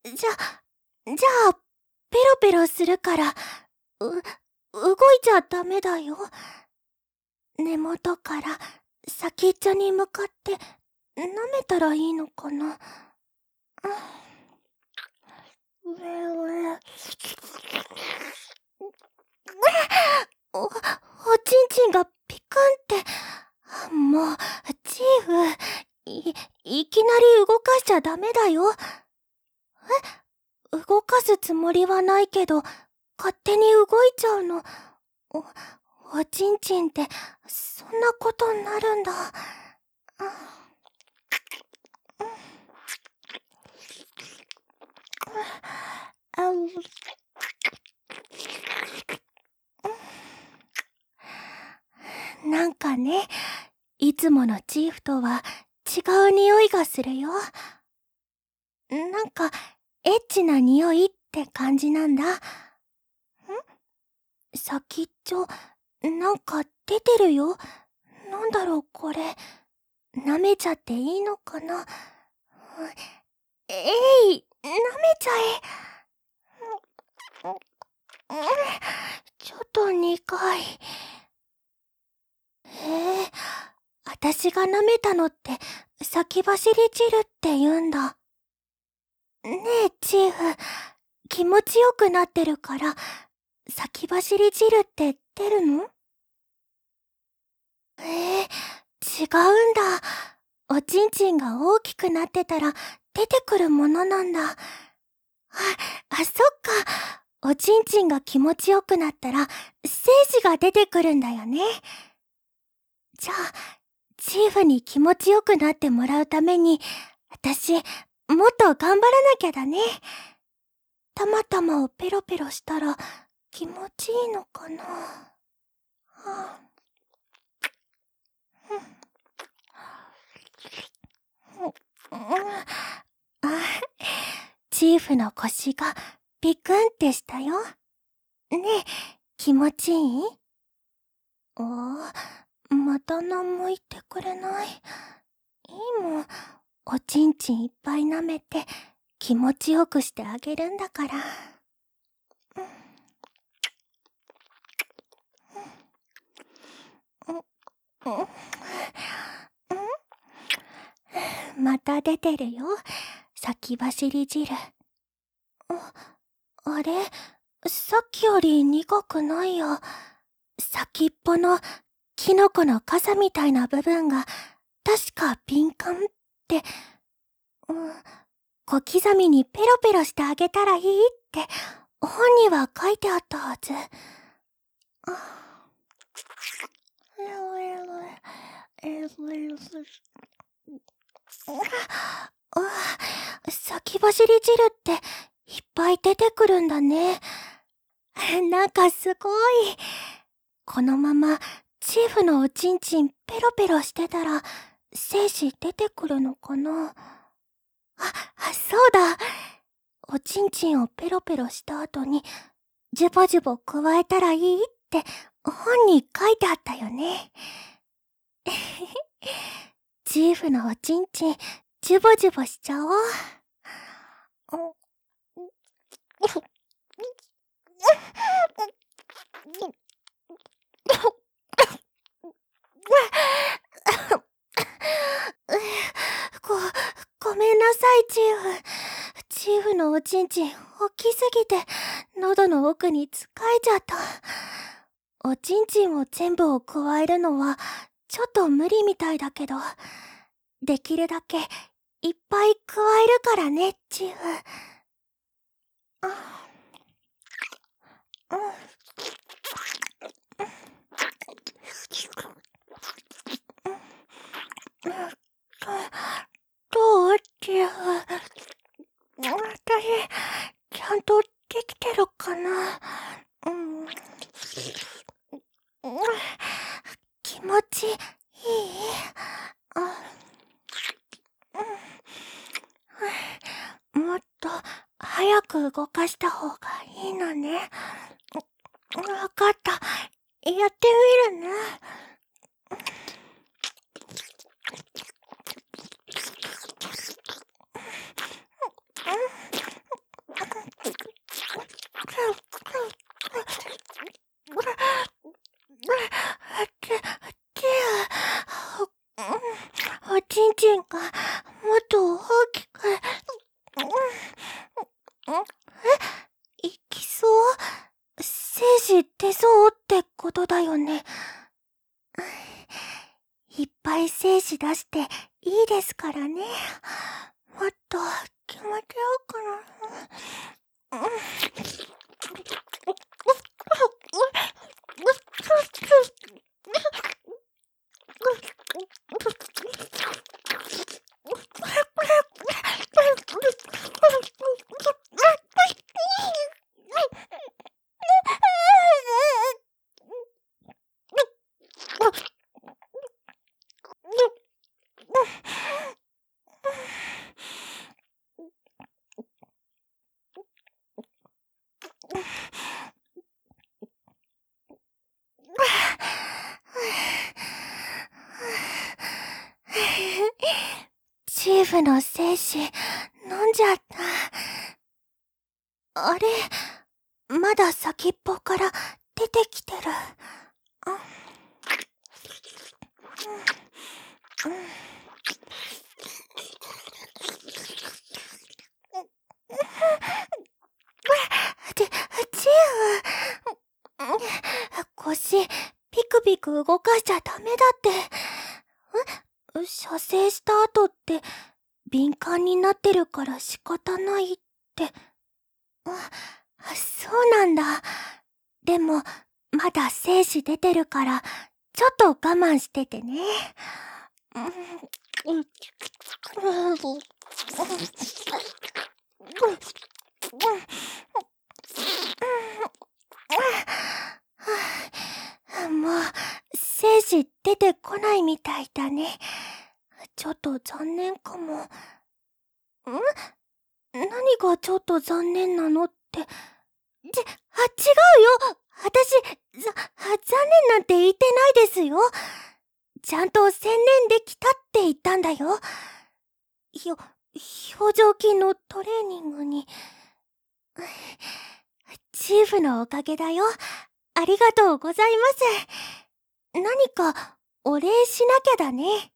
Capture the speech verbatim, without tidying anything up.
じゃ、じゃあ、ペロペロするから、う、動いちゃダメだよ。根元から先っちょに向かって舐めたらいいのかな。うえうえ。お、おちんちんがピクンって。もう、チーフ、い、いきなり動かしちゃダメだよ。え、動かすつもりはないけど、勝手に動いちゃうの。お、おちんちんって、そんなことになるんだ。あうなんかね、いつものチーフとは違う匂いがするよ。なんか、エッチな匂いって感じなんだ。ん？先っちょ、なんか出てるよ。なんだろうこれ。舐めちゃっていいのかな。えい、舐めちゃえ。ちょっと苦い。へえ、私が舐めたのって先走り汁って言うんだ。ねえ、チーフ、気持ちよくなってるから、先走り汁って出るの？ええ、違うんだ。おちんちんが大きくなってたら出てくるものなんだ。あ、あ、そっか。おちんちんが気持ちよくなったら、精子が出てくるんだよね。じゃあ、チーフに気持ちよくなってもらうために、私、もっと頑張らなきゃだね。たまたまをペロペロしたら気持ちいいのかな。はあ、うん、あ、チーフの腰がピクンってしたよ。ねえ、気持ちいい？おー、また何も言ってくれない。いいもん、おちんちんいっぱい舐めて気持ちよくしてあげるんだから。また出てるよ、先走り汁。あ、あれ、さっきより苦くないや。先っぽのキノコの傘みたいな部分が確か敏感って、うん、小刻みにペロペロしてあげたらいいって本には書いてあったはず。あ、先走り汁っていっぱい出てくるんだね。なんかすごい。このままチーフのおちんちんペロペロしてたら精子出てくるのかな。あ、あ、そうだ。おちんちんをペロペロした後にジュボジュボ加えたらいいって本に書いてあったよね。チーフのおちんちんジュボジュボしちゃおう。ご、ごめんなさい、チーフ。チーフのおちんちん、大きすぎて、喉の奥につかえちゃった。おちんちんを全部を加えるのは、ちょっと無理みたいだけど、できるだけ、いっぱい加えるからね、チーフ。あ、うん。どう？チーフ。私、ちゃんとできてるかな。うん。気持ちいい？あ、うん、もっと早く動かした方がいいのね。わかった。やってみるね。 もっと大きく。え、いきそう？精子出そうってことだよね。いっぱい精子出していいですからね。もっと気持ちよくな。チーフの精子飲んじゃった。あれ、まだ先っぽから出てきてる。チチーフ、腰ピクピク動かしちゃダメだって。え、射精した後って敏感になってるから仕方ないって。あ、そうなんだ。でもまだ精子出てるからちょっと我慢しててね。もう精子出てこないみたいだね。ちょっと残念かも。ん？何がちょっと残念なのって。ち、あ、違うよ。私、ざ、残念なんて言ってないですよ。ちゃんと専念できたって言ったんだよ。よ、表情筋のトレーニングに。チーフのおかげだよ。ありがとうございます。何かお礼しなきゃだね。